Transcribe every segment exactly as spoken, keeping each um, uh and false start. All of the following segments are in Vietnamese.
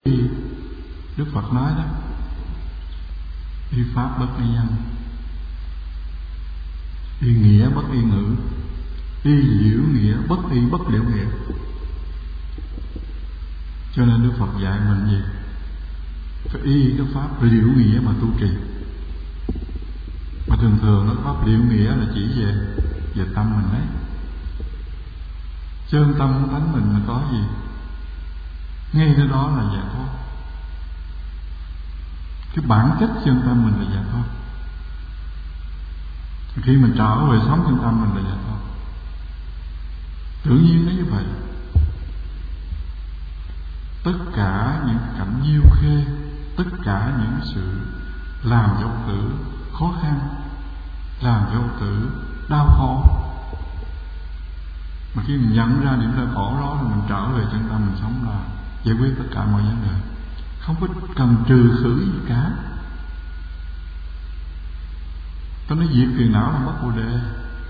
Đức Phật nói đó, y pháp bất y nhân, y nghĩa bất y ngữ, y liễu nghĩa bất y bất liễu nghĩa. Cho nên Đức Phật dạy mình gì? Phải y cái pháp liễu nghĩa mà tu trì. Mà thường thường nó pháp liễu nghĩa là chỉ về về tâm mình đấy. Chân tâm của tánh mình là có gì? Ngay tới đó là giải thoát. Cái bản chất chân tâm mình là giải thoát. Khi mình trở về sống chân tâm mình là giải thoát. Tự nhiên nó như vậy. Tất cả những cảnh nhiêu khê, tất cả những sự làm cho Phật tử khó khăn, làm cho Phật tử đau khổ, mà khi mình nhận ra điểm đau khổ đó là mình trở về chân tâm mình sống là giải quyết tất cả mọi vấn đề, không có cần trừ khử gì cả. Tôi nói diệt phiền não là mất Bồ đề.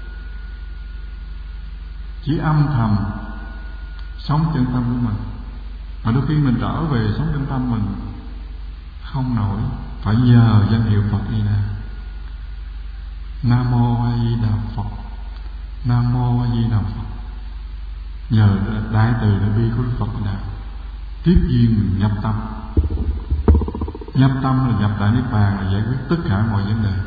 Chỉ âm thầm sống chân tâm của mình. Mà đôi khi mình trở về sống chân tâm mình không nổi, phải nhờ danh hiệu Phật Di Đà. Nam mô A Di Đà Phật, Nam mô A Di Đà Phật. Nhờ đại từ đại bi của Đức Phật Di Đà tiếp duyên mình nhập tâm. Nhập tâm là nhập đại niết bàn, là giải quyết tất cả mọi vấn đề.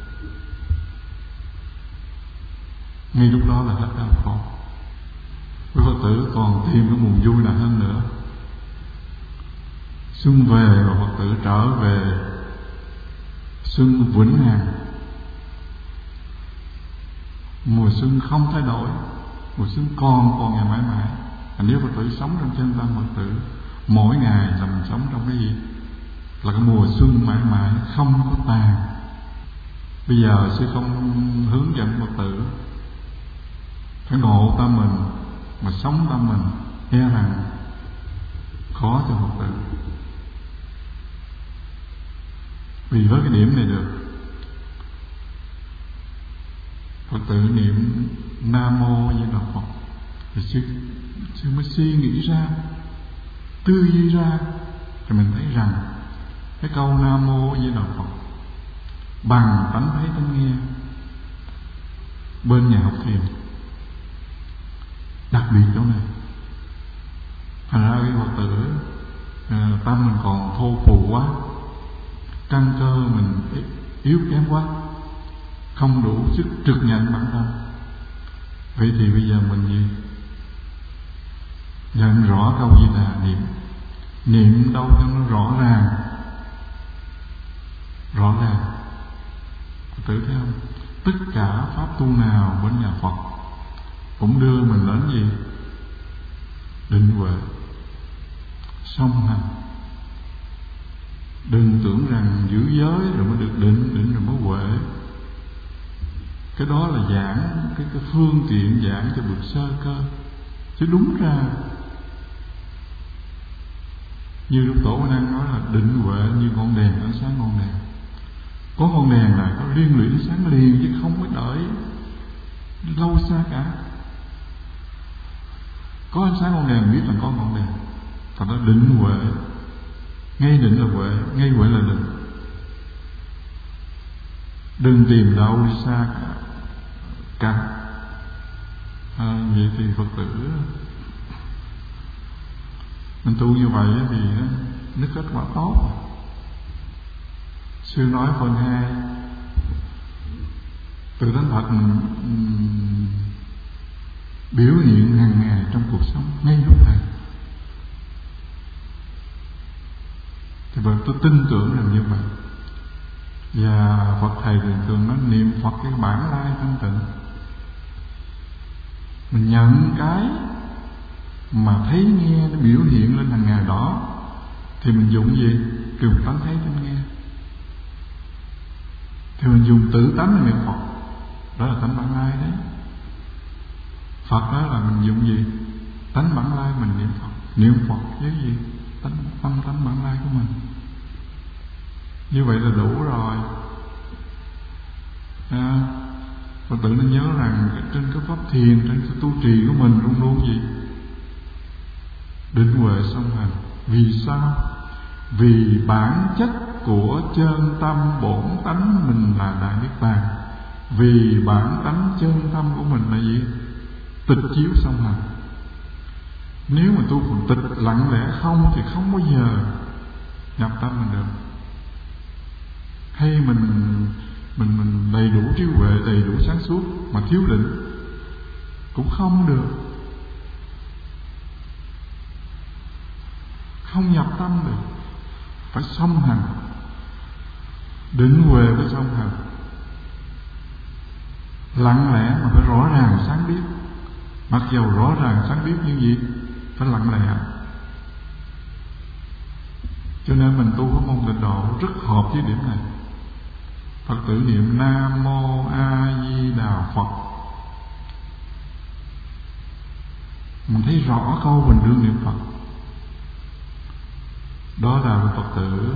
Ngay lúc đó là hết đau khổ. Quý Phật tử còn thêm cái nguồn vui nào hơn nữa. Xuân về và Phật tử trở về xuân vĩnh hằng. Mùa xuân không thay đổi, mùa xuân còn còn ngày mãi mãi. Và nếu Phật tử sống trong chân tâm Phật tử, mỗi ngày là mình sống trong cái gì? Là cái mùa xuân mãi mãi không có tàn. Bây giờ sư không hướng dẫn Phật tử phải ngộ tâm mình mà sống tâm mình, e rằng khó cho Phật tử. Vì với cái điểm này được, Phật tử niệm Nam Mô A Di Đà Phật thì sư, sư mới suy nghĩ ra, tư duy ra, thì mình thấy rằng cái câu Nam Mô A Di Đà Phật bằng tánh thấy tánh nghe bên nhà học thiền đặc biệt chỗ này. Thành ra cái Phật tử à, tâm mình còn thô phù quá, căn cơ mình yếu kém quá, không đủ sức trực nhận bản thân. Vậy thì bây giờ mình gì? Nhận rõ câu Di Đà niệm. Niệm đâu cho nó rõ ràng. Rõ ràng. Phật tử thấy không? Tất cả pháp tu nào bên nhà Phật cũng đưa mình đến gì? Định huệ, song hành. Đừng tưởng rằng giữ giới rồi mới được định, định rồi mới huệ. Cái đó là giảng cái, cái phương tiện giảng cho bậc sơ cơ. Chứ đúng ra như Đức Tổ Quan Năng nói là định huệ như ngọn đèn, ánh sáng ngọn đèn. Có ngọn đèn là có liên lụy ánh sáng liền, chứ không có đợi lâu xa cả. Có ánh sáng ngọn đèn biết là có ngọn đèn. Thật ra định huệ, ngay định là huệ, ngay huệ là định. Đừng tìm đâu đi xa cả, cả. À, vậy thì Phật tử mình tu như vậy thì nó kết quả tốt. Sư nói phần hai, từ đến Phật mình um, biểu hiện hàng ngày trong cuộc sống ngay lúc này. Thì bởi tôi tin tưởng rằng như vậy. Và Phật Thầy thường thường nói niệm Phật cái bản lai thanh tịnh. Mình nhận cái mà thấy nghe nó biểu hiện lên hàng ngày đó thì mình dùng gì? Dùng tánh thấy tánh nghe. Thì mình dùng tự tánh để niệm Phật. Đó là tánh bản lai đấy. Phật đó là mình dùng gì? Tánh bản lai mình niệm Phật. Niệm Phật với gì? Tánh, tâm tánh bản lai của mình. Như vậy là đủ rồi. À, Phật tử nên nhớ rằng trên cái pháp thiền, trên cái tu trì của mình luôn luôn gì? Định huệ song hành. Vì sao? Vì bản chất của chân tâm bổn tánh mình là Đại Niết Bàn. Vì bản tánh chân tâm của mình là gì? Tịch chiếu song hành. Nếu mà tu phần tịch lặng lẽ không thì không bao giờ nhập tâm mình được. Hay mình mình mình đầy đủ trí huệ, đầy đủ sáng suốt mà thiếu định cũng không được, không nhập tâm được. Phải song hành, định huệ với song hành, lặng lẽ mà phải rõ ràng sáng biết. Mặc dầu rõ ràng sáng biết nhưng gì? Phải lặng lẽ. Cho nên mình tu có môn Tịnh Độ rất hợp với điểm này. Phật tử niệm Nam Mô A Di Đà Phật, mình thấy rõ câu mình đương niệm Phật. Đó là Phật tử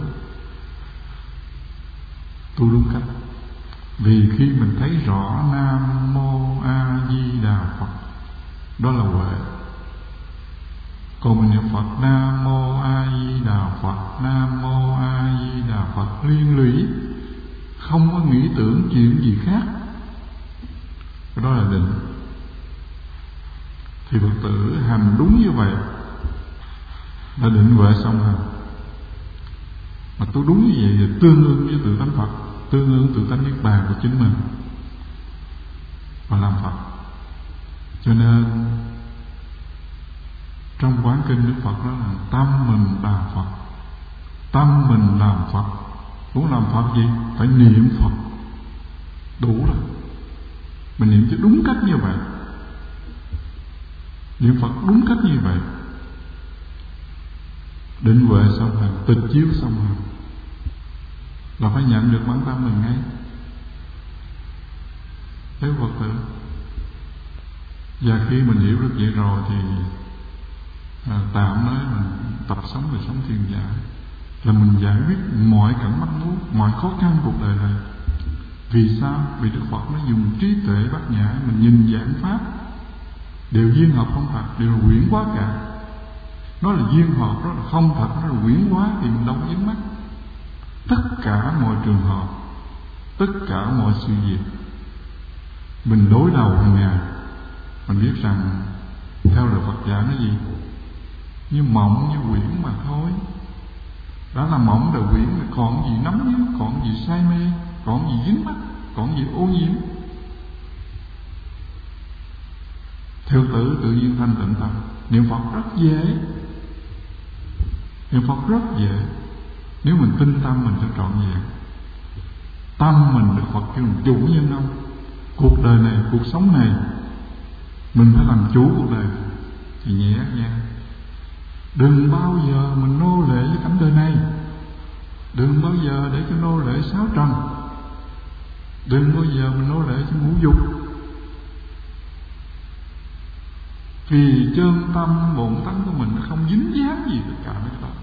tu đúng cách. Vì khi mình thấy rõ Nam Mô A Di Đà Phật, đó là huệ. Còn mình niệm Phật Nam Mô A Di Đà Phật, Nam Mô A Di Đà Phật liên lụy, không có nghĩ tưởng chuyện gì khác, đó là định. Thì Phật tử hành đúng như vậy là định huệ song hành. Mà tôi đúng như vậy thì tương ưng với tự tánh Phật, tương ưng tự tánh Niết Bàn của chính mình và làm Phật. Cho nên trong quán kinh Đức Phật đó là tâm mình làm Phật, tâm mình làm Phật. Muốn làm Phật gì? Phải niệm Phật đủ rồi. Mình niệm cho đúng cách như vậy, niệm Phật đúng cách như vậy, định huệ song hành, tịch chiếu song hành, là phải nhận được bản tâm mình ngay. Thế Phật tử. Và khi mình hiểu được vậy rồi thì à, tạm nói mình tập sống đời sống thiền giải, là mình giải quyết mọi cảnh mắc mốt, mọi khó khăn cuộc đời này. Vì sao? Vì Đức Phật nó dùng trí tuệ bát nhã, mình nhìn giảng pháp đều duyên hợp không thật, đều là quyển hóa cả. Nó là duyên hợp, đó là không thật, nó là quyển hóa thì mình đâu có dính mắc. Tất cả mọi trường hợp, tất cả mọi sự việc mình đối đầu hàng ngày, mình biết rằng theo lời Phật dạy nó gì? Như mộng, như quyển mà thôi. Đã là mộng là quyển, còn gì nắm nhớ, còn gì say mê, còn gì dính mắc, còn gì ô nhiễm. Theo tử tự nhiên thanh tịnh tâm. Niệm Phật rất dễ, niệm Phật rất dễ. Nếu mình tin tâm mình sẽ trọn vẹn. Tâm mình được Phật kêu chủ nhân ông. Cuộc đời này, cuộc sống này, mình phải làm chủ cuộc đời thì nhẹ nha. Đừng bao giờ mình nô lệ với cảnh đời này, đừng bao giờ để cho nô lệ sáu trần, đừng bao giờ mình nô lệ cho ngũ dục. Vì chân tâm bổn tánh của mình nó không dính dáng gì tất cả mấy cái đó.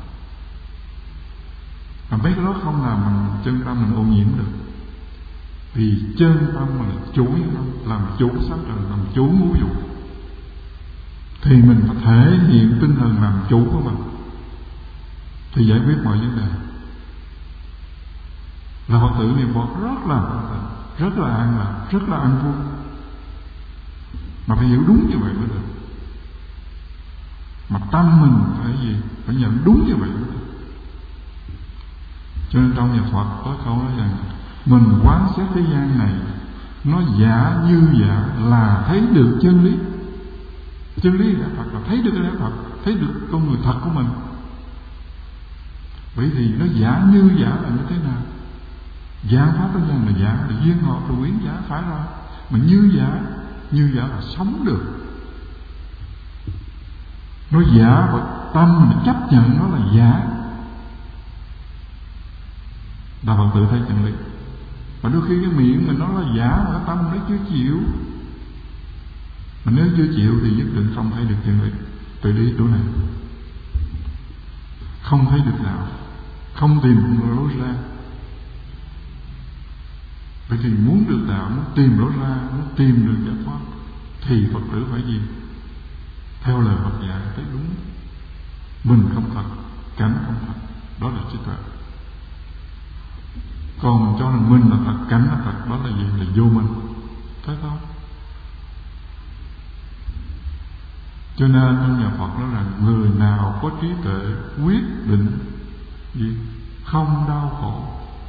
Mà mấy cái đó không làm mình chân tâm mình ô nhiễm được. Vì chân tâm mình là chủ nhân tâm, làm chủ sáu trần, làm chủ ngũ dục, thì mình phải thể hiện tinh thần làm chủ của mình thì giải quyết mọi vấn đề. Là Phật tử niệm Phật rất là rất là an lạc, rất là an vui. Mà phải hiểu đúng như vậy mới được. Mà tâm mình phải gì? Phải nhận đúng như vậy mới được. Cho nên trong nhà Phật có câu nói rằng mình quán xét thế gian này nó giả như giả là thấy được chân lý. Chân lý là Phật, là thấy được cái lẽ thật, thấy được con người thật của mình. Bởi vì nó giả như giả là như thế nào? Giả pháp thế gian là giả, là duyên hợp, là quyển giả, phải rồi. Mà như giả, như giả là sống được. Nó giả và tâm mình chấp nhận nó là giả, là Phật tử thấy chân lý. Và đôi khi cái miệng mình nói là giả mà cái tâm nó chưa chịu. Mà nếu chưa chịu thì nhất định không thấy được chân lý. Tự đi chỗ này không thấy được đạo, không tìm được lối ra. Vậy thì muốn được đạo, muốn tìm lối ra, muốn tìm được giải thoát thì Phật tử phải gì? Theo lời Phật dạy thấy đúng. Mình không thật, cảnh không thật, đó là trí tuệ. Còn cho rằng minh là thật, cảnh là thật, đó là gì? Là vô minh. Thấy không? Cho nên trong nhà Phật nói rằng người nào có trí tuệ quyết định gì? Không đau khổ.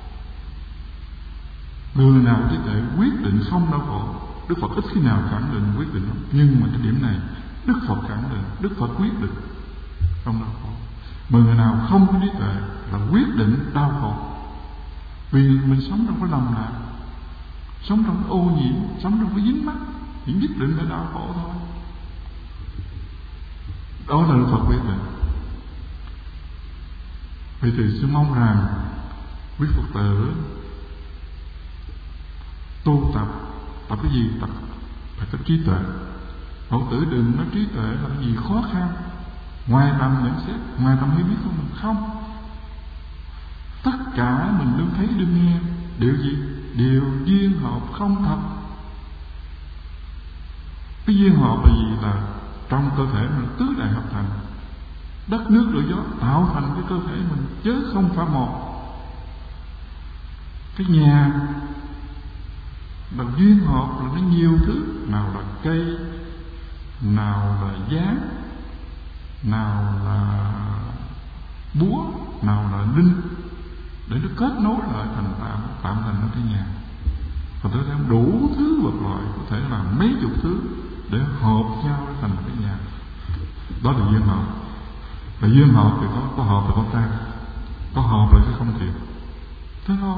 Người nào có trí tuệ quyết định không đau khổ. Đức Phật ít khi nào khẳng định quyết định lắm. Nhưng mà cái điểm này Đức Phật khẳng định, Đức Phật quyết định không đau khổ. Mà người nào không có trí tuệ là quyết định đau khổ. Vì mình sống trong cái lầm lạc, sống trong cái ô nhiễm, sống trong cái dính mắc, thì nhất định phải đau khổ thôi. Đó là Đức Phật quyết định. Vậy thì sư mong rằng quý Phật tử tu tập, tập cái gì? Tập phải có trí tuệ. Phật tử đừng nói trí tuệ là cái gì khó khăn, ngoài tầm nhận xét, ngoài tầm hiểu biết của mình. Không. Tất cả mình đương thấy đương nghe đều gì? Đều duyên hợp không thật. Cái duyên hợp là gì? Là trong cơ thể mình tứ đại hợp thành, đất nước lửa gió tạo thành cái cơ thể mình, chứ không phải một. Cái nhà là duyên hợp là nó nhiều thứ, nào là cây, nào là dáng, nào là búa, nào là linh, để nó kết nối lại thành tạm tạm thành nó cái nhà. Và tôi thấy đủ thứ vật loại, có thể là mấy chục thứ để hợp nhau để thành cái nhà. Đó là duyên hợp. Và duyên hợp thì có có hợp là có tan, có hợp là cái không thiệt. Thế thôi.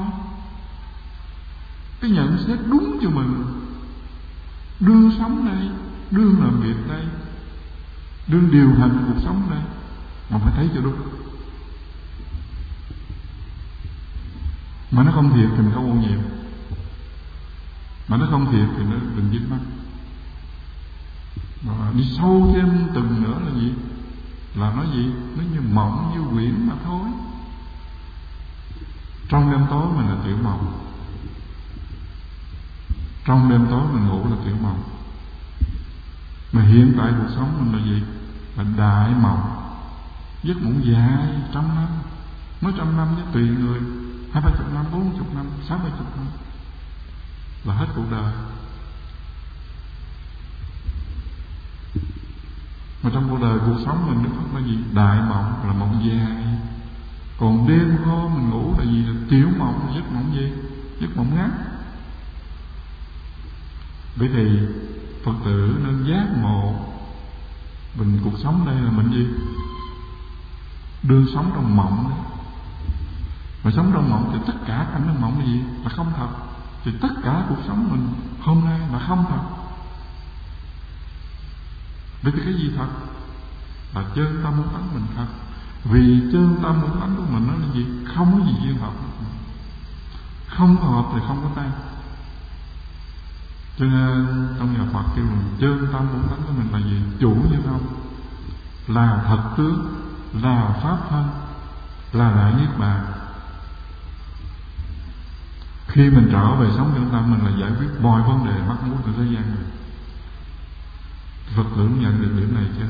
Cái nhận xét đúng cho mình, đương sống đây, đương làm việc đây, đương điều hành cuộc sống đây, mà phải thấy cho đúng. Mà nó không thiệt thì mình không ô nhiễm, mà nó không thiệt thì nó đừng dính mắc. Mà đi sâu thêm từng nữa là gì? Là nó gì? Nó như mộng, như quyển mà thôi. Trong đêm tối mình là tiểu mộng, trong đêm tối mình ngủ là tiểu mộng. Mà hiện tại cuộc sống mình là gì? Là đại mộng. Giấc mộng dài trăm năm, nói trăm năm chứ tùy người, hai ba chục năm, bốn chục năm, sáu ba chục năm là hết cuộc đời. Mà trong cuộc đời, cuộc sống mình nó có gì? Đại mộng là mộng dài. Còn đêm hôm mình ngủ là gì? Là tiểu mộng, là giấc mộng gì? Giấc mộng ngắn. Vậy thì Phật tử nên giác ngộ mình cuộc sống đây là mình gì? Đương sống trong mộng đấy. Mà sống trong mộng thì tất cả cảnh trong mộng là gì? Là không thật. Thì tất cả cuộc sống mình hôm nay là không thật. Vậy thì cái gì thật? Là chân tâm muốn tánh mình thật. Vì chân tâm muốn tánh của mình nó là gì? Không có gì duyên hợp. Không có hợp thì không có tan. Cho nên trong nhà Phật kêu mình chân tâm muốn tánh của mình là gì? Chủ như không, là thật tướng, là pháp thân, là đại niết bàn. Khi mình trở về sống chân tâm mình là giải quyết mọi vấn đề mắc mưu của thế gian này. Phật tử nhận được điểm này chứ?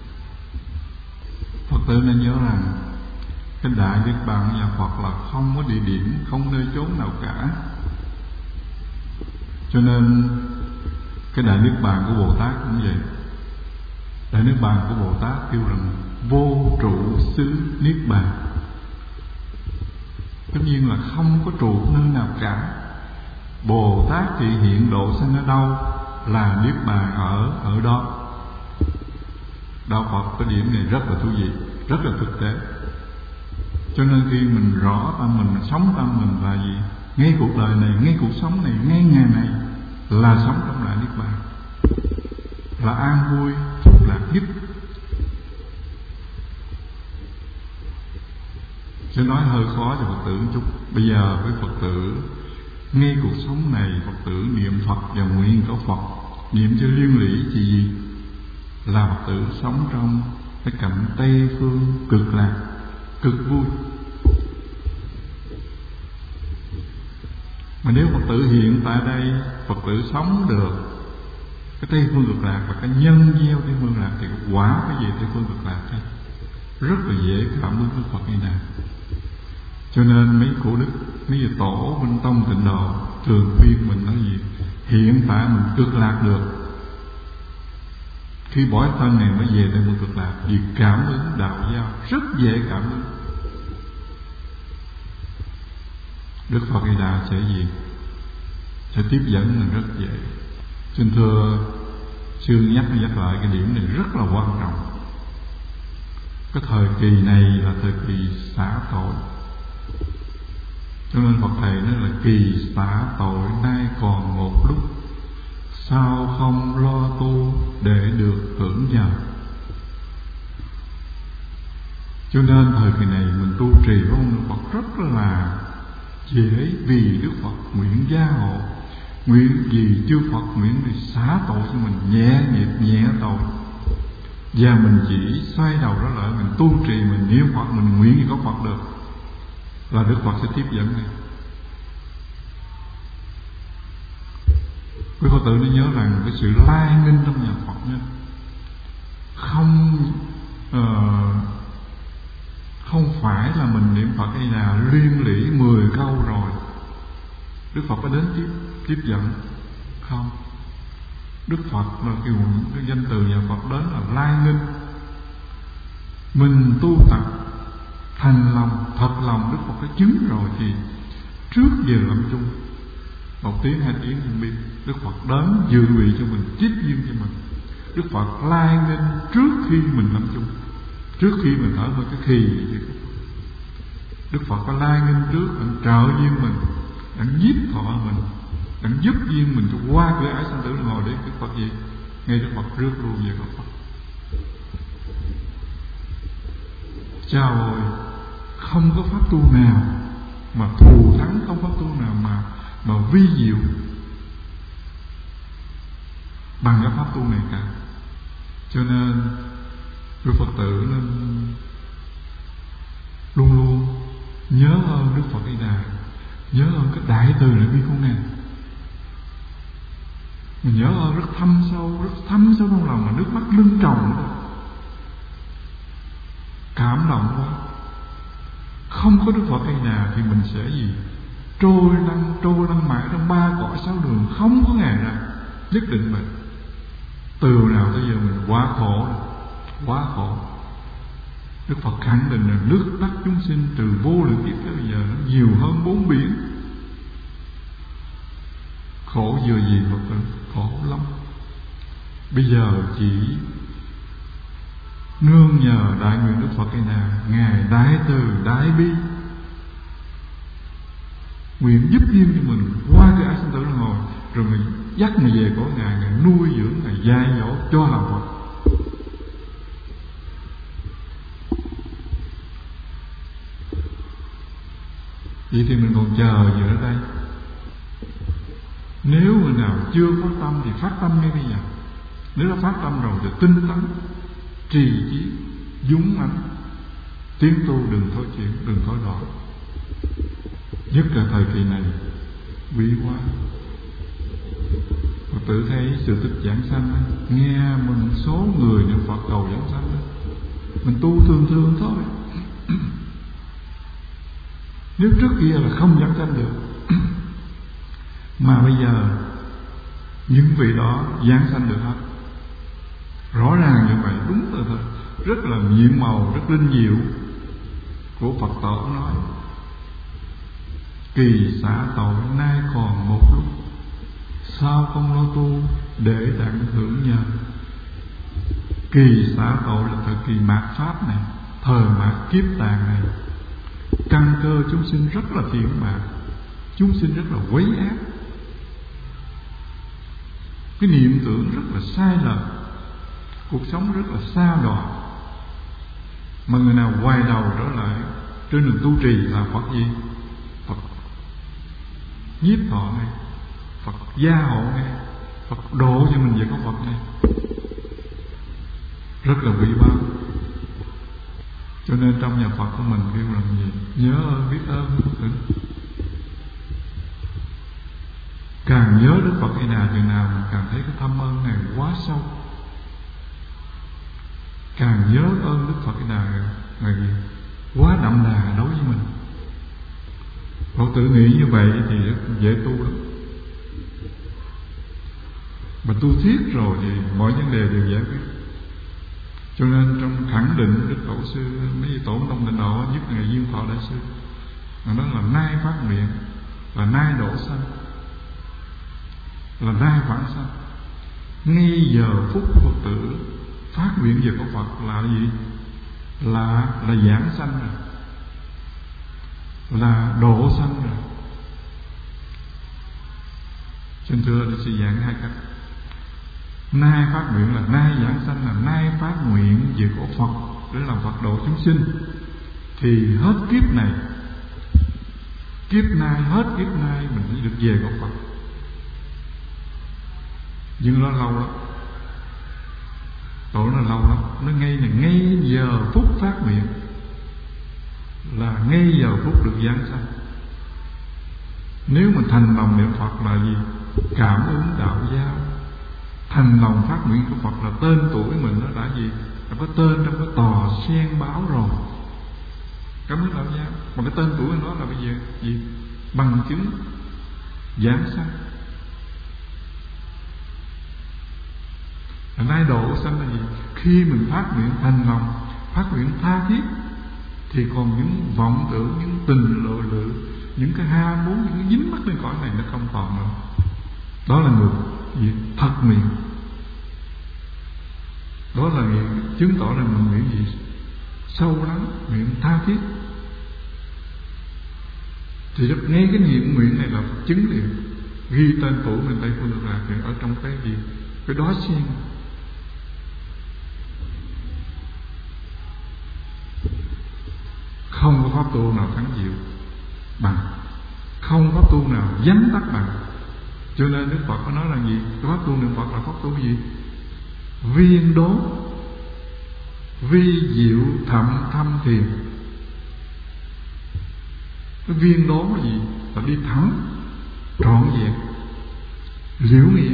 Phật tử nên nhớ rằng cái đại niết bàn của nhà Phật là không có địa điểm, không nơi chốn nào cả. Cho nên cái đại niết bàn của Bồ Tát cũng vậy. Đại niết bàn của Bồ Tát kêu rằng vô trụ xứ niết bàn. Tất nhiên là không có trụ nơi nào cả. Bồ Tát thì hiện độ sanh ở đâu là niết bàn ở ở đó. Đạo Phật cái điểm này rất là thú vị, rất là thực tế. Cho nên khi mình rõ tâm mình, mình sống tâm mình là gì? Ngay cuộc đời này, ngay cuộc sống này, ngay ngày này là sống trong đại niết bàn, là an vui, phúc lạc nhất. Sẽ nói hơi khó cho Phật tử một chút. Bây giờ với Phật tử ngay cuộc sống này, Phật tử niệm Phật và nguyện cầu Phật, niệm cho liên lỉ thì gì? Là Phật tử sống trong cái cảnh Tây phương cực lạc, cực vui. Mà nếu Phật tử hiện tại đây, Phật tử sống được cái Tây phương cực lạc và cái nhân gieo Tây phương cực lạc thì quả cái gì Tây phương cực lạc thế? Rất là dễ cảm ứng với Phật như này. Cho nên mấy cổ đức, mấy vị tổ bên tông Tịnh Độ thường khuyên mình nói gì? Hiện tại mình cực lạc được, khi bỏ thân này mới về để mình cực lạc. Vì cảm ứng đạo giao rất dễ cảm ứng. Đức Phật Di Đà sẽ gì? Sẽ tiếp dẫn mình rất dễ. Xin thưa sư nhắc nhắc lại cái điểm này rất là quan trọng. Cái thời kỳ này là thời kỳ xả tội, cho nên Phật thầy nói là kỳ xả tội nay còn một lúc, sao không lo tu để được hưởng nhờ. Cho nên thời kỳ này mình tu trì với ông Đức Phật rất là dễ, vì Đức Phật nguyện gia hộ, nguyện gì chư Phật nguyện để xả tội cho mình, nhẹ nghiệp nhẹ tội. Và mình chỉ xoay đầu đó lại, mình tu trì, mình niệm Phật, mình nguyện gì có Phật được, là Đức Phật sẽ tiếp dẫn này. Quý Phật tử nên nhớ rằng cái sự lai nghinh trong nhà Phật nha, không uh, không phải là mình niệm Phật hay là liên lỉ mười câu rồi Đức Phật có đến tiếp tiếp dẫn. Không, Đức Phật là cái, cái danh từ nhà Phật đến là lai nghinh. Mình tu tập thành lòng, thật lòng, Đức Phật đã chứng rồi, thì trước giờ lâm chung một tiếng hai tiếng không biết, Đức Phật đến dự vị cho mình, tiếp duyên cho mình. Đức Phật lai nghinh trước khi mình lâm chung, trước khi mình thở một cái khi, Đức Phật có lai nghinh trước, đang trợ duyên mình, đang nhiếp thọ mình, đang giúp duyên mình cho qua cửa ải sanh tử ngồi để Đức Phật gì? Ngay Đức Phật rước luôn về Phật. Chào ơi, không có pháp tu nào mà thù thắng, không pháp tu nào mà mà vi diệu bằng cái pháp tu này cả. Cho nên quý Phật tử nên luôn luôn nhớ ơn Đức Phật Di Đà, nhớ ơn cái đại từ đại bi của Ngài. Mình nhớ ơn rất thâm sâu, rất thâm sâu trong lòng, mà nước mắt lưng tròng đó. Cảm động quá. Không có Đức Phật Di Đà thì mình sẽ gì? Trôi lăn, trôi lăn mãi trong ba cõi sáu đường, không có ngày ra. Nhất định vậy. Từ nào tới giờ mình quá khổ, quá khổ. Đức Phật khẳng định là nước đắc chúng sinh từ vô lượng kiếp tới bây giờ nó nhiều hơn bốn biển. Khổ vừa gì Phật tử, khổ lắm. Bây giờ chỉ nương nhờ đại nguyện Đức Phật Di Đà, Ngài đại từ đại bi, nguyện giúp duyên cho mình qua cái ái sinh tử luân hồi, rồi mình dắt mình về cõi Ngài, Ngài nuôi dưỡng, Ngài dạy dỗ cho làm Phật. Vậy thì mình còn chờ gì ở đây? Nếu người nào chưa phát tâm thì phát tâm ngay bây giờ. Nếu đã phát tâm rồi thì tinh tấn, trì chí, dũng mãnh, tiến tu, đừng thối chuyển, đừng thối đoạn. Nhất là thời kỳ này quý quá. Phật tử thấy sự tích giảng sanh, nghe mình số người niệm Phật cầu giảng sanh, mình tu thường thường thôi. Nếu trước kia là không giảng sanh được, mà bây giờ những vị đó giảng sanh được hết. Rõ ràng như vậy, đúng rồi thôi. Rất là nhiệm màu, rất linh diệu của Phật tổ nói: kỳ xả tội nay còn một lúc, sao không lo tu để đặng hưởng nhờ. Kỳ xả tội là thời kỳ mạt pháp này, thời mạt kiếp tàn này. Căn cơ chúng sinh rất là phiền mạn, chúng sinh rất là quấy ác, cái niệm tưởng rất là sai lầm, cuộc sống rất là xa đọa. Mà người nào quay đầu trở lại trên đường tu trì là Phật gì? Phật nhiếp thọ ngay, Phật gia hộ ngay, Phật độ cho mình về có Phật ngay, rất là quý báu. Cho nên trong nhà Phật của mình kêu làm gì? Nhớ ơn, biết ơn Phật tử. Càng nhớ Đức Phật Di Đà chừng nào mình càng thấy cái thâm ơn này quá sâu. Càng nhớ ơn Đức Phật Di Đà này quá đậm đà đối với mình. tử nghĩ như vậy thì rất dễ tu lắm. Mà tu thiết rồi thì mọi vấn đề đều giải quyết. Cho nên trong khẳng định Đức Tổ sư, mấy vị tổ tông tịnh độ, nhất Ngài Duyên Thọ Đại sư, đó là nai phát nguyện, là nai độ sanh, là nai vãng sanh. Ngay giờ phút của Phật tử phát nguyện về của Phật là gì? Là là giảng sanh rồi, là độ sanh rồi. Xin thưa Đức sư giảng hai cách. Nai phát nguyện là nai giảng sanh, là nai phát nguyện về của Phật để làm Phật độ chúng sinh. Thì hết kiếp này, kiếp nay, hết kiếp nay mình chỉ được về của Phật. Nhưng nó lâu lắm, tổ nó lâu lắm. Nó ngay là ngay giờ phút phát nguyện, là ngay giờ phút được giảng sanh. Nếu mình thành lòng niệm Phật là gì? Cảm ứng đạo giáo. Thành lòng phát nguyện của Phật là tên tuổi mình nó đã gì? Nó có tên trong cái tòa sen báo rồi. Cảm ứng đạo giáo. Mà cái tên tuổi nó là bây giờ gì? Bằng chứng giảng sanh. Nay độ sanh là gì? Khi mình phát nguyện thành lòng, phát nguyện tha thiết, thì còn những vọng tưởng, những tình lộ lự, những cái ham muốn, những cái dính mắc lên cõi này nó không còn nữa. Đó là người gì? Thật nguyện. Đó là nguyện, chứng tỏ là mình nguyện gì? Sâu lắng, nguyện tha thiết. Thì ngay cái niệm nguyện này là chứng liền. Ghi tên tuổi mình Tây Phương Cực Lạc thì ở trong cái gì? Cái đó sen. Không có pháp tu nào thắng diệu bằng, không pháp tu nào dám tắt bằng. Cho nên Đức Phật có nói là gì? Cái pháp tu niệm Phật là pháp tu gì? Viên đốn, vi diệu thậm thâm thiền. Cái viên đốn là gì? Là đi thẳng, trọn vẹn, liễu nghĩa.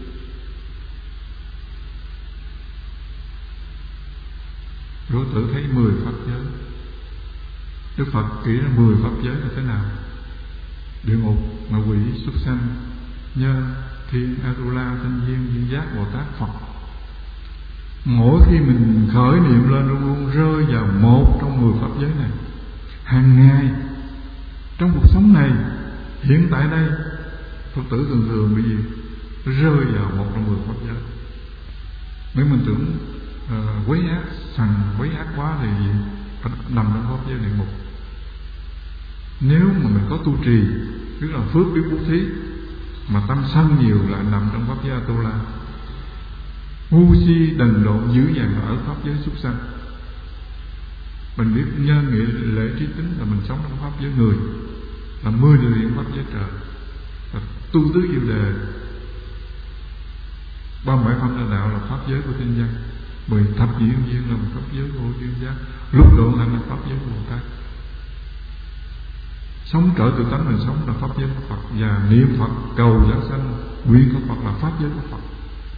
Rồi tự thấy mười pháp giới. Đức Phật kỹ ra mười pháp giới là thế nào? Địa ngục, ngạ quỷ, súc sanh, nhân, thiên, Atula, thanh viên, duyên giác, Bồ Tát, Phật. Mỗi khi mình khởi niệm lên luôn luôn rơi vào một trong mười pháp giới này. Hàng ngày trong cuộc sống này, hiện tại đây, Phật tử thường thường bị gì? Rơi vào một trong mười pháp giới. Nếu mình tưởng uh, quấy ác, sằng quấy ác quá thì gì? Phải nằm trong pháp giới địa ngục. Nếu mà mình có tu trì, tức là phước biết bố thí, mà tâm sân nhiều lại nằm trong pháp giới Atula. Ngu si đần độn dữ dằn ở pháp giới súc sanh. Mình biết nhân nghĩa lễ trí tính là mình sống trong pháp giới người, là mười điều hiện pháp giới trời, là tu tứ diệu đề, ba mươi bảy pháp là đạo là pháp giới của thiên dân, mười thập nhị duyên là một pháp giới của duyên giác, lúc độ là pháp giới của Bồ Tát. Sống trở tự tánh mình sống là pháp giới của Phật, và niệm Phật cầu giảng sanh nguyện của Phật là pháp giới của Phật.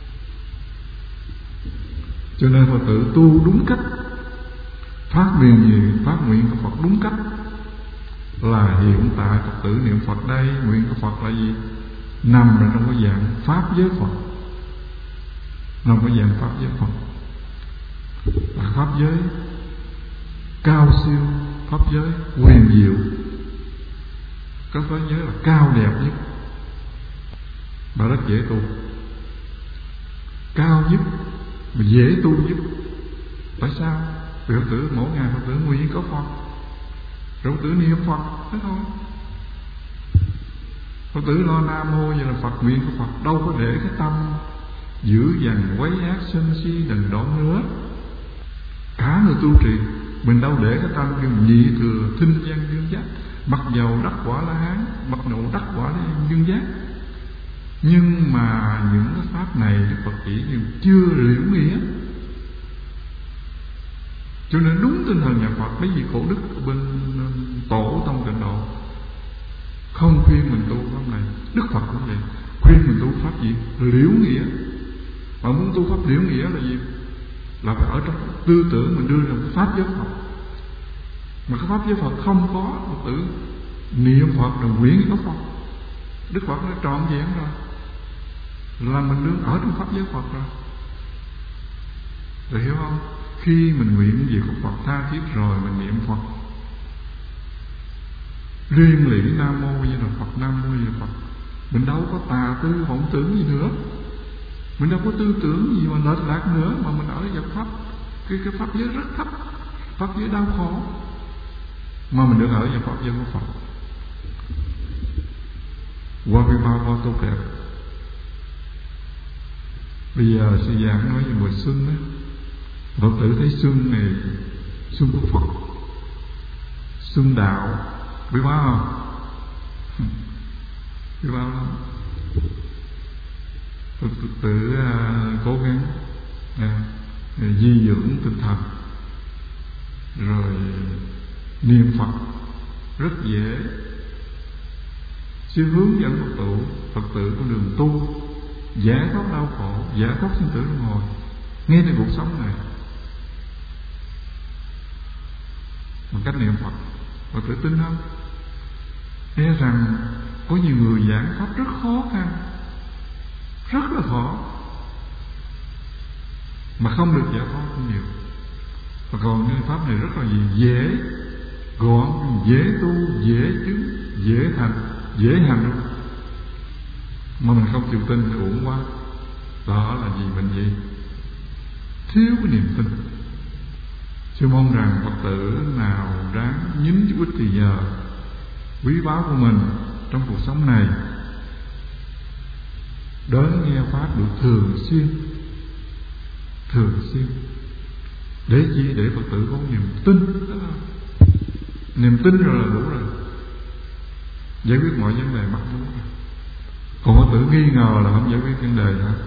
Cho nên Phật tử tu đúng cách, phát nguyện gì? Phát nguyện của Phật đúng cách, là hiện tại Phật tử niệm Phật đây, nguyện của Phật là gì? Nằm trong cái dạng pháp giới Phật, nằm cái dạng pháp giới Phật, là pháp giới cao siêu, pháp giới quyền diệu, cái pháp giới là cao đẹp nhất và rất dễ tu, cao nhất mà dễ tu nhất. Tại sao? Vì Phật tử mỗi ngày Phật tử nguyện có Phật, rồi Phật tử niệm Phật, thế thôi. Phật tử lo Nam Mô như là Phật nguyện của Phật, đâu có để cái tâm dữ dằn quấy ác sân si đần độn nữa. Cả người tu trì mình đâu để cái tâm kêu nhị thừa thinh văn dương giác, mặc dầu đắc quả La Hán, mặc dầu đắc quả dương giác, nhưng mà những cái pháp này Đức Phật chỉ đều chưa liễu nghĩa. Cho nên đúng tinh thần nhà Phật, mấy vị cổ đức bên tổ tông tịnh độ không khuyên mình tu pháp này. Đức Phật cũng vậy, khuyên mình tu pháp gì? Liễu nghĩa. Mà muốn tu pháp liễu nghĩa là gì? Là phải ở trong tư tưởng mình đưa ra một pháp giới Phật. Mà cái pháp giới Phật không có, Phật tử niệm Phật là nguyện có Phật. Đức Phật nó trọn vẹn rồi, là mình đương ở trong pháp giới Phật rồi. Rồi hiểu không? Khi mình nguyện gì của Phật tha thiết rồi, mình niệm Phật riêng lỵ Nam Mô Di Đà Phật, Nam Mô Di Đà Phật, mình đâu có tà tư vọng tưởng gì nữa, mình đâu có tư tưởng gì mà lệch lạc nữa, mà mình ở dọc pháp cái cái pháp giới rất thấp, pháp giới đau khổ, mà mình được ở dọc pháp giới của Phật. Qua cái bao bao tốt đẹp. Bây giờ sư giảng nói về mùa xuân đó, Phật tử thấy xuân này xuân của Phật, xuân đạo, biết bao không? Biết bao lắm. Phật tử uh, cố gắng uh, di dưỡng tinh thần, rồi niệm Phật rất dễ. Sư hướng dẫn Phật tử, Phật tử con đường tu giải thoát đau khổ, giải thoát sinh tử luân hồi ngayในcuộc sống này bằng cách niệm Phật. Phật tử tin không? E rằng có nhiều người giảng pháp rất khó khăn, rất là khó, mà không được giải thoát cũng nhiều. Và còn cái pháp này rất là gì? Dễ, gọn, dễ tu, dễ chứng, dễ thành, dễ hành luôn. Mà mình không chịu tin thì uổng quá. Đó là gì? Mình gì? Thiếu cái niềm tin. Sư mong rằng Phật tử nào ráng nhín chút ít thì giờ quý báu của mình trong cuộc sống này, đến nghe pháp được thường xuyên, thường xuyên. Để chi? Để Phật tử có niềm tin. Niềm tin rồi là đủ rồi, giải quyết mọi vấn đề mắc mớ. Còn Phật tử nghi ngờ là không giải quyết vấn đề hả?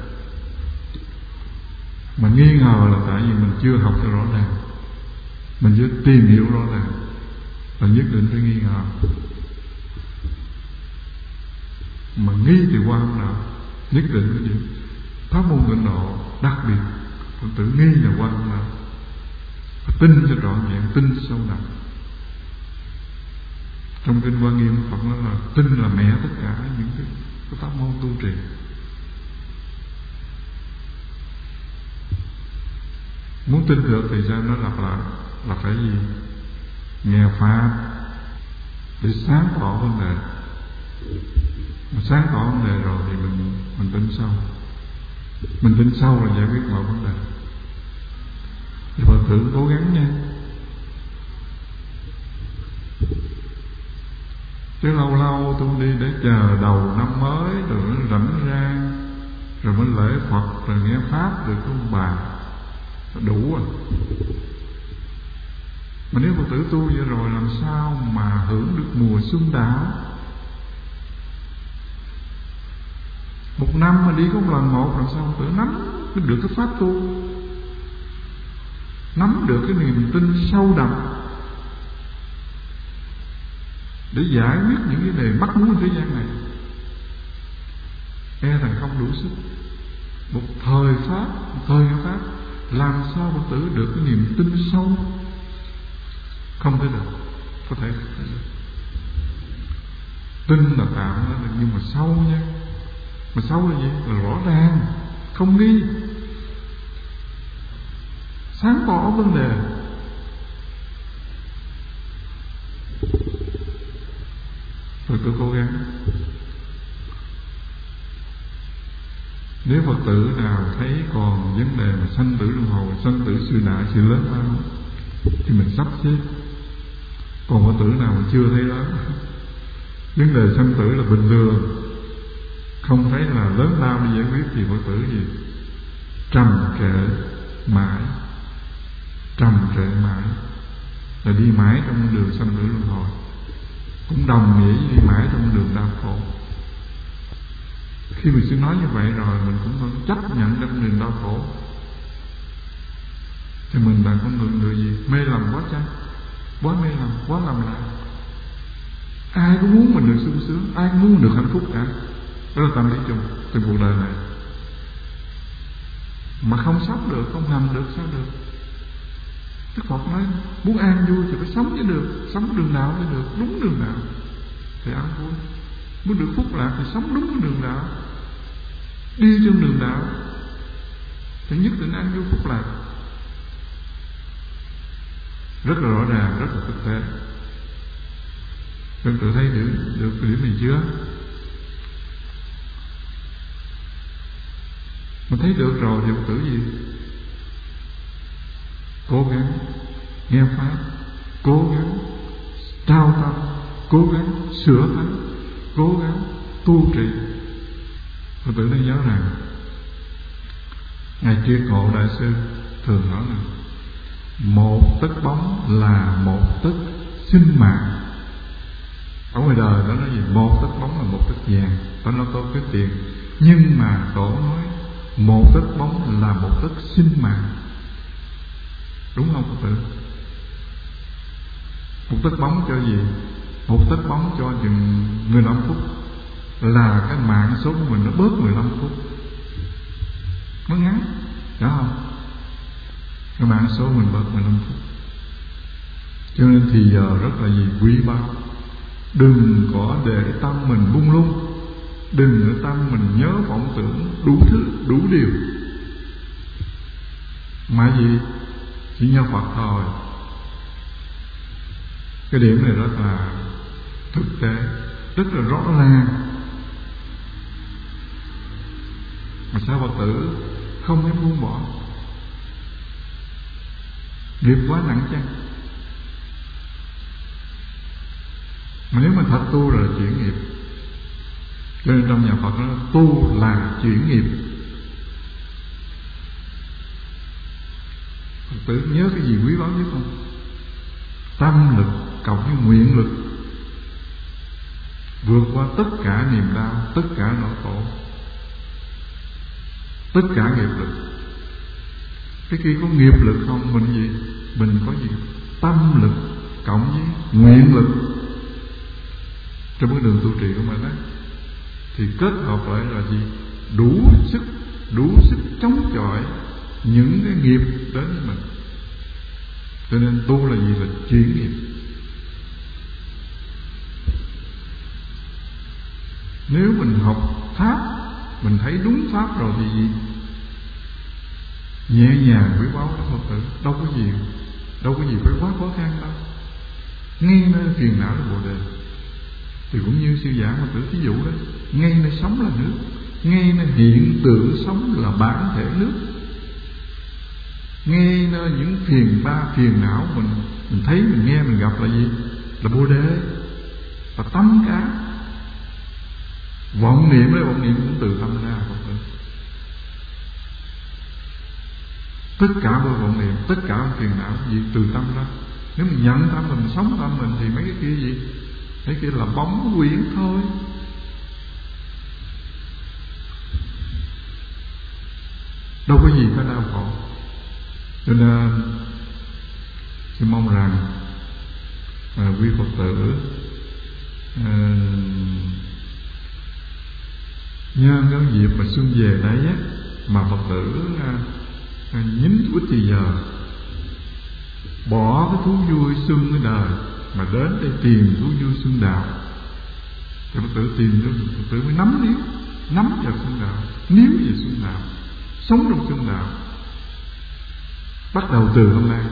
Mà nghi ngờ là tại vì mình chưa học cho rõ ràng, mình chưa tìm hiểu rõ ràng, là nhất định phải nghi ngờ. Mà nghi thì qua không nào, nhất định cái gì pháp môn tịnh độ đặc biệt Phật tử nghi là qua không nào, tin cho trọn vẹn, tin sâu đậm. Trong kinh Hoa Nghiêm Phật nói là tin là mẹ tất cả những cái, cái pháp môn tu trì. Muốn tin được thì sao? Nó lặp lại là phải gì? Nghe pháp để sáng tỏ vấn đề. Mà sáng tỏ vấn đề rồi thì mình mình tin sâu. Mình tin sâu là giải quyết mọi vấn đề. Thì Phật tử cố gắng nha. Chứ lâu lâu tôi đi để chờ đầu năm mới rồi nó rảnh rang, rồi mới lễ Phật, rồi nghe pháp được ông bà, đủ rồi. Mà nếu Phật tử tu vậy rồi làm sao mà hưởng được mùa xuân đạo? Một năm mà đi có một lần một, làm sao Phật tử nắm được cái pháp tu, nắm được cái niềm tin sâu đậm để giải quyết những cái đề mắc mú thế gian này? E rằng không đủ sức. Một thời pháp, một thời pháp, làm sao Phật tử được cái niềm tin sâu? Không thể được. Có thể không thể được. Tin là tạm đó, nhưng mà sâu nha. Mà sâu là gì? Là rõ ràng, không nghi, sáng tỏ vấn đề. Phật tử cố gắng. Nếu Phật tử nào thấy còn vấn đề mà sanh tử luân hồi, sanh tử sự đại, sự lớn lao, thì mình sắp xếp. Còn Phật tử nào mà chưa thấy đó, vấn đề sanh tử là bình thường, không thấy là lớn lao đi giải quyết, thì Phật tử gì? Trầm trệ mãi, trầm trệ mãi là đi mãi trong đường sanh tử luân hồi, cũng đồng nghĩa với đi mãi trong đường đau khổ. Khi mình sư nói như vậy rồi, mình cũng phải chấp nhận trong đường đau khổ. Thì mình là con người người gì? Mê lầm quá chăng? Quá mê lầm, quá lầm lạc. Ai cũng muốn mình được sung sướng, ai cũng muốn được hạnh phúc cả. Đó là tâm lý chung trong cuộc đời này. Mà không sống được, không hành được sao được? Đức Phật nói muốn an vui thì phải sống với được, sống đường nào mới được, đúng đường nào. thì an vui. Muốn được phúc lạc thì sống đúng cái đường đạo, đi trên đường đạo thì nhất định an vui phúc lạc. Rất là rõ ràng, rất là thực tế. Tôi tự thấy được, được cái điểm này chưa? Mà thấy được rồi thì Phật tử gì? Cố gắng nghe pháp, cố gắng trao tâm, cố gắng sửa tánh, cố gắng tu trì. Phật tử nên nhớ rằng Ngài Triệt Ngộ Đại Sư thường nói rằng một tấc bóng là một tấc sinh mạng. Ở ngoài đời nó nói gì? Một tấc bóng là một tấc vàng, phải nói tốt cái tiền. Nhưng mà Tổ nói một tấc bóng là một tấc sinh mạng. Đúng không Phật tử? Một tấc bóng cho gì? Một tấc bóng cho chừng mười lăm phút là cái mạng số của mình nó bớt mười lăm phút, nó ngắn, hiểu không? Cái mạng số mình bớt mười lăm phút. Cho nên thì giờ rất là gì? Quý báu. Đừng có để tâm mình bung lung, đừng để tâm mình nhớ vọng tưởng đủ thứ, đủ điều. Mà gì? Chỉ nhớ Phật thôi. Cái điểm này rất là thực tế, rất là rõ ràng. Mà sao Phật tử không dám buông bỏ? Nghiệp quá nặng chăng? Mà nếu mà thật tu rồi là chuyển nghiệp. Cho nên trong nhà Phật nói tu là chuyển nghiệp. Phật tử nhớ cái gì quý báu nhất không? Tâm lực cộng với nguyện lực vượt qua tất cả niềm đau, tất cả nỗi khổ, tất cả nghiệp lực. Cái kia có nghiệp lực không? Mình gì? Mình có gì? Tâm lực cộng với nguyện lực trong cái đường tu trì của mình đó, thì kết hợp lại là gì? Đủ sức, đủ sức chống chọi những cái nghiệp đến với mình. Cho nên tu là gì? Là chuyển nghiệp. Nếu mình học pháp, mình thấy đúng pháp rồi thì gì? Nhẹ nhàng quý báu đó Phật tử. Đâu có gì, đâu có gì phải quá khó khăn đâu. Ngay nơi phiền não là Bồ Đề. Thì cũng như sư giảng Phật tử thí dụ đó, ngay nơi sống là nước, ngay nơi hiện tượng sống là bản thể nước, ngay nơi những phiền ba phiền não mình mình thấy, mình nghe, mình gặp là gì? Là Bồ Đề, là tâm cả. Vọng niệm đấy, vọng niệm cũng từ tâm ra Phật tử. Tất cả bởi vọng niệm, tất cả phiền não gì? Từ tâm ra. Nếu mình nhận tâm mình, sống tâm mình thì mấy cái kia gì? Mấy kia là bóng quyển thôi. Đâu có gì phải đau khổ. Cho nên tôi mong rằng à, quý Phật tử à, nhân cái dịp mà xuân về đấy á, mà Phật tử à, à, nhín chút thì giờ bỏ cái thú vui xuân cái đời mà đến đây tìm thú vui xuân đạo. Thì Phật tử tìm cho Phật tử mới nắm níu, nắm vào xuân đạo, níu về xuân đạo, sống trong xuân đạo. Bắt đầu từ hôm nay.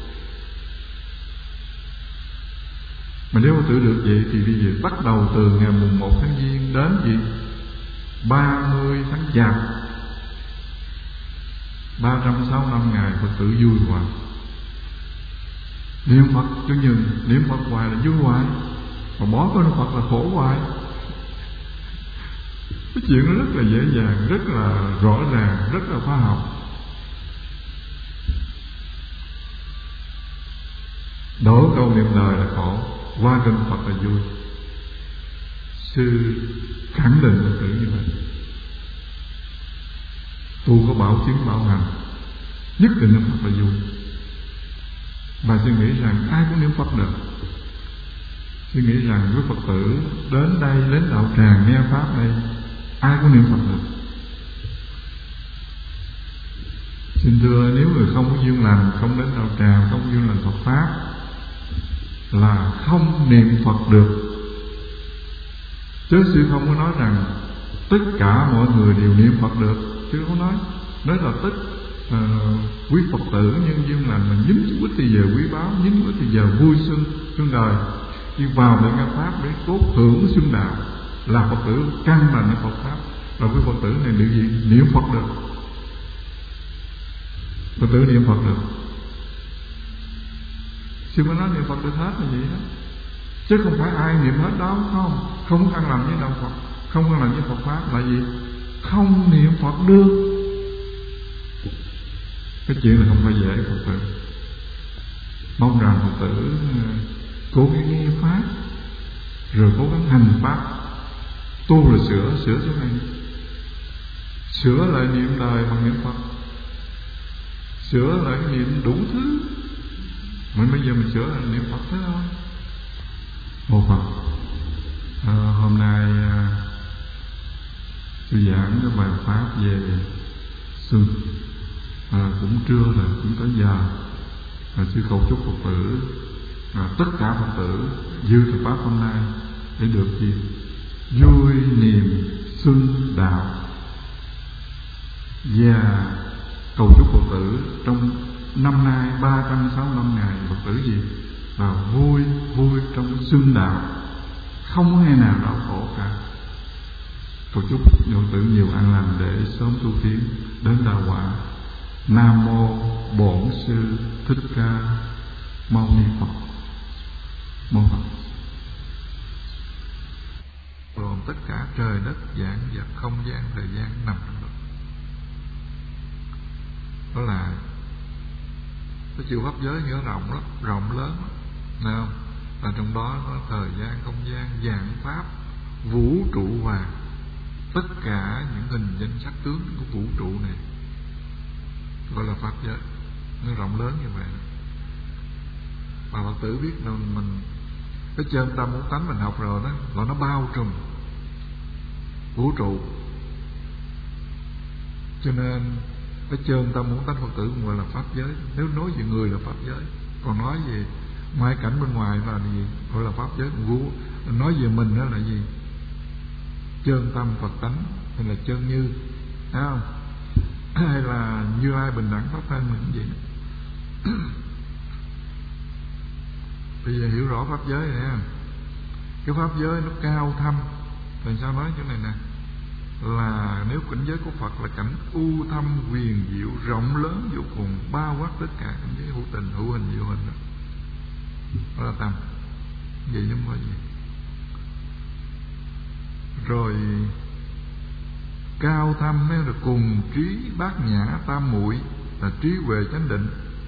Mà nếu Phật tử được vậy thì bây giờ bắt đầu từ ngày mùng một tháng Giêng đến gì? ba mươi tháng Chạp, ba trăm sáu mươi lăm ngày Phật tử vui hoài. Niệm Phật cho nhừng, niệm Phật hoài là vui hoài, mà bỏ con Phật là khổ hoài. Cái chuyện nó rất là dễ dàng, rất là rõ ràng, rất là khoa học. Đổ câu niệm đời là khổ, qua trên Phật là vui. Sư khẳng định Phật tử như vậy. Tu có bảo chứng bảo hành, nhất định niệm Phật là vui. Và suy nghĩ rằng ai cũng niệm Phật được. Suy nghĩ rằng với Phật tử đến đây, đến đạo tràng nghe pháp đây, ai cũng niệm Phật được. Xin thưa, nếu người không có duyên lành, không đến đạo tràng, không có duyên lành Phật pháp, là không niệm Phật được. Chứ sư không có nói rằng tất cả mọi người đều niệm Phật được. Sư không nói. Nói là tất uh, quý Phật tử nhân duyên lành mà nhín chút ít thì giờ quý báu, nhín chút ít thì giờ vui xuân xuân đời, đi vào để nghe pháp để cốt hưởng xuân đạo, là Phật tử căn là niệm Phật pháp. Rồi quý Phật tử này điều gì? Niệm Phật được. Phật tử niệm Phật được. Sư mới nói niệm Phật được hết là gì đó. Chứ không phải ai niệm hết đó, không. Không có căn làm với đạo Phật, không có làm với Phật pháp là gì? Không niệm Phật được. Cái chuyện này không phải dễ Phật tử. Mong rằng Phật tử cố gắng nghe pháp, rồi cố gắng hành pháp. Tu là sửa, sửa chỗ này, sửa lại niệm đời bằng niệm Phật, sửa lại cái niệm đủ thứ. Mình bây giờ mình sửa lại niệm Phật thế thôi. Một Phật. À, hôm nay à, sư giảng cái bài pháp về xuân. À, cũng trưa rồi, cũng tới giờ. À, sư cầu chúc Phật tử, à, tất cả Phật tử dư thực pháp hôm nay để được gì? Vui niềm xuân đạo. Và cầu chúc Phật tử trong năm nay ba trăm sáu mươi lăm ngày Phật tử gì? Và vui vui trong xuân đạo, không có ngày nào đau khổ cả. Cầu chúc Phật tử nhiều an lành để sớm tu tiến đến đạo quả. Nam mô Bổn Sư Thích Ca Mâu Ni Phật. Mô Phật. Gồm tất cả trời đất vạn vật, không gian thời gian nằm trong đó. Đó là cái chiều pháp giới nghĩa rộng lắm, rộng lớn lắm. Thấy không? Là trong đó có thời gian, không gian, vạn pháp, vũ trụ và tất cả những hình danh sắc tướng của vũ trụ này gọi là pháp giới. Nó rộng lớn như vậy. Mà Phật tử biết là mình cái chân tâm muốn tánh mình học rồi đó, là nó bao trùm vũ trụ. Cho nên cái chân tâm muốn tánh Phật tử cũng gọi là pháp giới. Nếu nói về người là pháp giới, còn nói về ngoại cảnh bên ngoài là gì? Gọi là pháp giới. Vũ nói về mình đó là gì? Chân tâm Phật tánh hay là chân như, thấy không? Hay là Như Lai bình đẳng pháp thân mình cũng vậy. Bây giờ hiểu rõ pháp giới này ha. Cái pháp giới nó cao thâm. Tại sao nói chỗ này nè? Là nếu cảnh giới của Phật là cảnh u thâm huyền diệu rộng lớn vô cùng, bao quát tất cả cảnh giới hữu tình, hữu hình, vô hình đó. Đó là tâm. Vậy nhưng mà gì? Rồi cao thâm mới là cùng trí bát nhã tam muội, là trí huệ chánh định.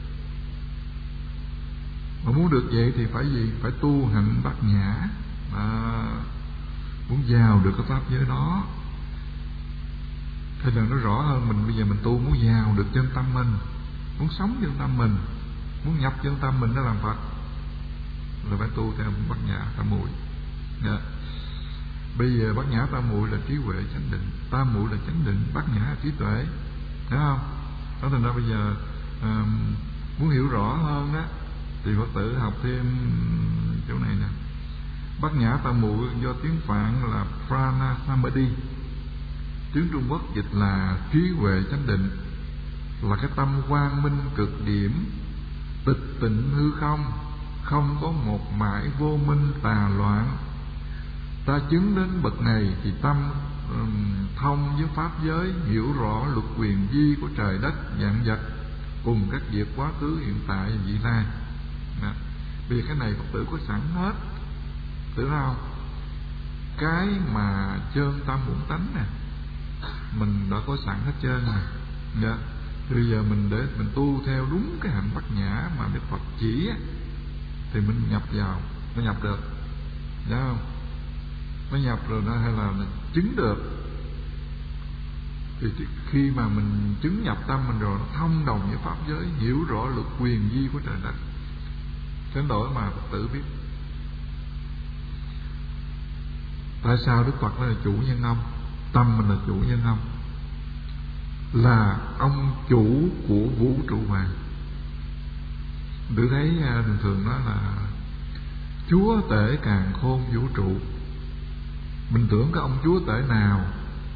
Mà muốn được vậy thì phải gì? Phải tu hạnh bát nhã. À, muốn vào được cái pháp giới đó. Thế là nó rõ hơn mình. Bây giờ mình tu muốn vào được chân tâm mình, muốn sống chân tâm mình, muốn nhập chân tâm mình để làm Phật, là phải tu theo bát nhã tam muội. Dạ. Bây giờ bát nhã tam muội là trí huệ chánh định, tam muội là chánh định, bát nhã là trí tuệ, thấy không? Đó, thành ra bây giờ à, muốn hiểu rõ hơn đó thì Phật tử học thêm chỗ này nè. Bát nhã tam muội do tiếng Phạn là Prana Samadhi, tiếng Trung Quốc dịch là trí huệ chánh định, là cái tâm quang minh cực điểm, tịch tịnh hư không, không có một mãi vô minh tà loạn. Ta chứng đến bậc này thì tâm um, thông với pháp giới, hiểu rõ luật quyền vi của trời đất vạn vật cùng các việc quá khứ hiện tại vị lai. Đó. Vì cái này Phật tử có sẵn hết, tưởng không? Cái mà chân tâm bổn tánh nè, mình đã có sẵn hết trơn rồi. Dạ. Bây giờ mình để mình tu theo đúng cái hạnh bát nhã mà Đức Phật chỉ á, thì mình nhập vào, nó nhập được, thấy không? Nó nhập rồi nó hay là mình chứng được. Thì khi mà mình chứng nhập tâm mình rồi, nó thông đồng với pháp giới, hiểu rõ luật quyền vi của trời đất. Đến đổi mà Phật tử biết tại sao Đức Phật là chủ nhân ông, tâm mình là chủ nhân ông, là ông chủ của vũ trụ vàng. Tôi thấy thường thường đó là Chúa tể càn khôn vũ trụ, Mình tưởng cái ông chúa tể nào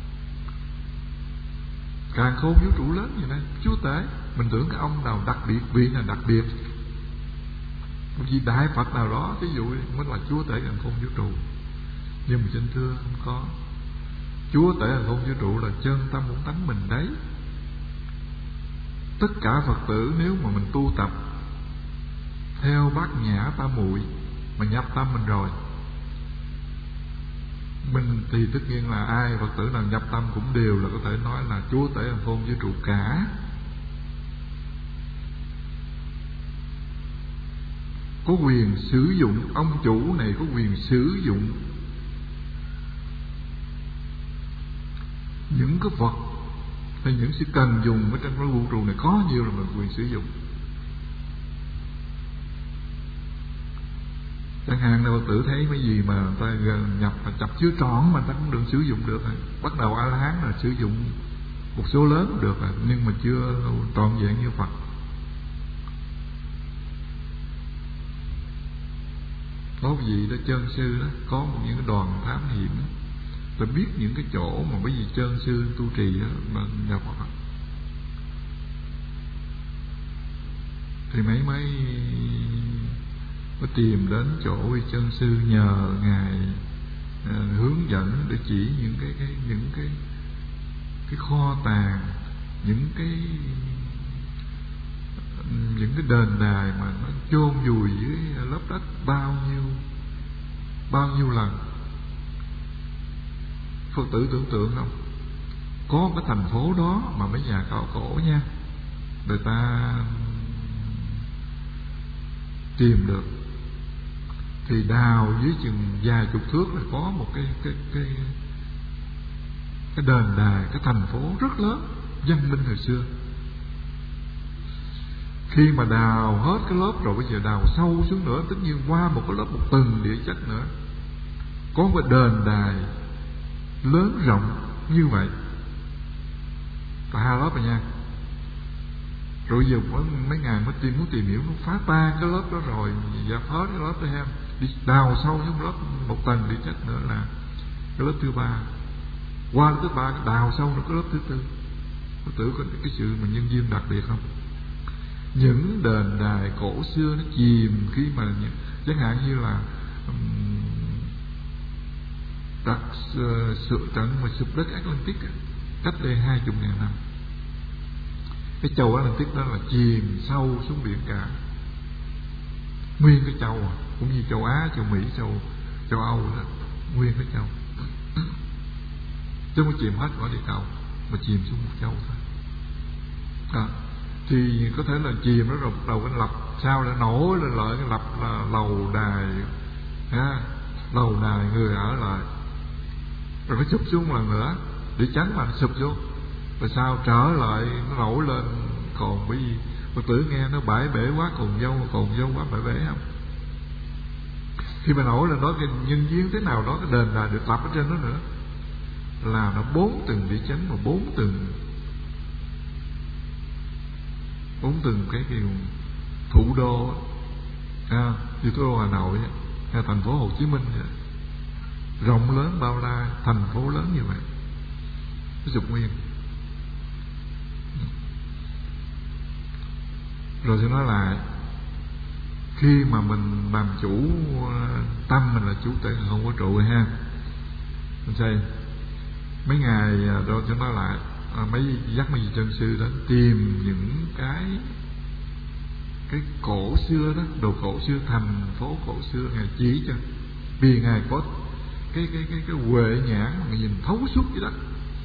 càng khôn vũ trụ lớn như này, chúa tể, mình tưởng cái ông nào đặc biệt, vị là đặc biệt, một vị đại Phật nào đó ví dụ mới là chúa tể càng khôn vũ trụ. Nhưng mà trên thưa không có. Chúa tể càng khôn vũ trụ là chân tâm bổn tánh mình đấy. Tất cả Phật tử nếu mà mình tu tập theo bát nhã tam muội mà nhập tâm mình rồi, mình thì tất nhiên là ai Phật tử nào nhập tâm cũng đều là có thể nói là chúa tể càng khôn vũ trụ cả. Có quyền sử dụng, ông chủ này có quyền sử dụng những cái vật hay những sự cần dùng ở trong cái vũ trụ này, có nhiều là mình quyền sử dụng. Chẳng hạn là Phật tử thấy cái gì mà ta nhập mà chập chưa trọn mà ta cũng được sử dụng được. Bắt đầu A La Hán là sử dụng một số lớn được rồi, nhưng mà chưa trọn vẹn như Phật. Có gì đó chân sư đó, có một những cái đoàn thám hiểm đó, ta biết những cái chỗ mà cái gì chân sư tu trì đó, mà nhập Phật thì mấy mấy mới tìm đến chỗ chân sư nhờ ngài à, hướng dẫn để chỉ những cái, cái những cái cái kho tàng, những cái những cái đền đài mà nó chôn vùi dưới lớp đất bao nhiêu bao nhiêu lần. Phật tử tưởng tượng không, có cái thành phố đó mà mấy nhà khảo cổ nha, người ta tìm được thì đào dưới chừng vài chục thước là có một cái cái cái cái đền đài, cái thành phố rất lớn, văn minh hồi xưa. Khi mà đào hết cái lớp rồi, bây giờ đào sâu xuống nữa, tất nhiên qua một cái lớp một tầng địa chất nữa, có một cái đền đài lớn rộng như vậy, ba lớp rồi nha. Rồi giờ mấy ngàn mới tìm muốn tìm hiểu, nó phá tan cái lớp đó rồi, dẹp hết cái lớp đó em, đi đào sâu xuống lớp một tầng địa chất nữa là cái lớp thứ ba. Qua lớp thứ ba đào sâu nữa cái lớp thứ tư. Phật tử có cái sự mà nhân duyên đặc biệt không? Những đền đài cổ xưa nó chìm khi mà chẳng hạn như là đặt sự trận mà sụp đất Atlantic cách đây hai chục ngàn năm, cái châu Atlantic đó là chìm sâu xuống biển cả, nguyên cái châu à, cũng như châu Á, châu Mỹ, châu châu Âu đó, nguyên cái châu, chứ không chìm hết quả địa cầu mà chìm xuống một châu thôi. À, thì có thể là chìm nó rồi bắt đầu cái lập sao lại nổ lên lại cái lập là lầu đài ha, lầu đài người ở lại rồi nó sụp xuống một lần nữa để tránh mà nó sụp xuống rồi sao trở lại nó nổi lên. Còn bởi vì Phật tử nghe nó bãi bể quá, còn dâu còn dâu quá bãi bể không, khi mà nổi lên đó cái nhân duyên thế nào đó cái đền đài được lập ở trên đó nữa là nó bốn tầng địa chấn và bốn tầng bốn từng cái kiểu thủ đô à, như thủ đô Hà Nội hay thành phố Hồ Chí Minh vậy. Rộng lớn bao la, thành phố lớn như vậy cái dục nguyên. Rồi tôi nói lại, khi mà mình làm chủ tâm mình là chủ tể không có trụ ha, mình xem mấy ngày rồi tôi nói lại à, mấy dắt mấy vị chân sư đến tìm những cái cái cổ xưa đó, đồ cổ xưa, thành phố cổ xưa, ngài chỉ cho, vì ngài có cái cái cái cái huệ nhãn mà nhìn thấu suốt vậy đó,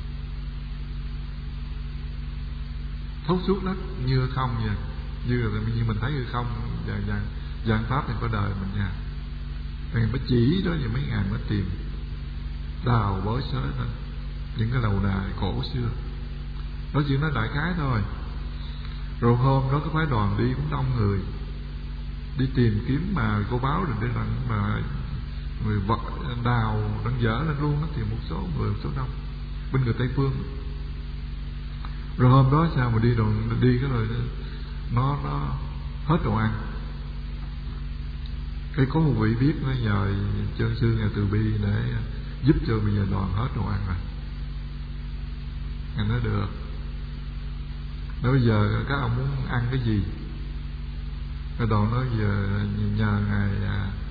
thấu suốt đó như không vậy, như là như mình thấy như không dạng dạng dạng pháp này có đời mình nha. Ngài mới chỉ đó, như mấy ngàn mới tìm đào bới xới lên những cái lầu đài cổ xưa. Nói chuyện nói đại khái thôi. Rồi hôm đó cái phái đoàn đi cũng đông người, đi tìm kiếm mà cô báo được đây rằng mà người vật đào đang dở lên luôn đó, thì một số người một số đông bên người Tây Phương. Rồi hôm đó sao mà đi rồi đi cái rồi nó nó hết đồ ăn. Cái có một vị biết nó nhờ chân sư nhà Từ Bi để giúp cho bây giờ đoàn hết đồ ăn rồi. Ngài nói được. Nói bây giờ các ông muốn ăn cái gì? Cái đoàn nói giờ nhờ Ngài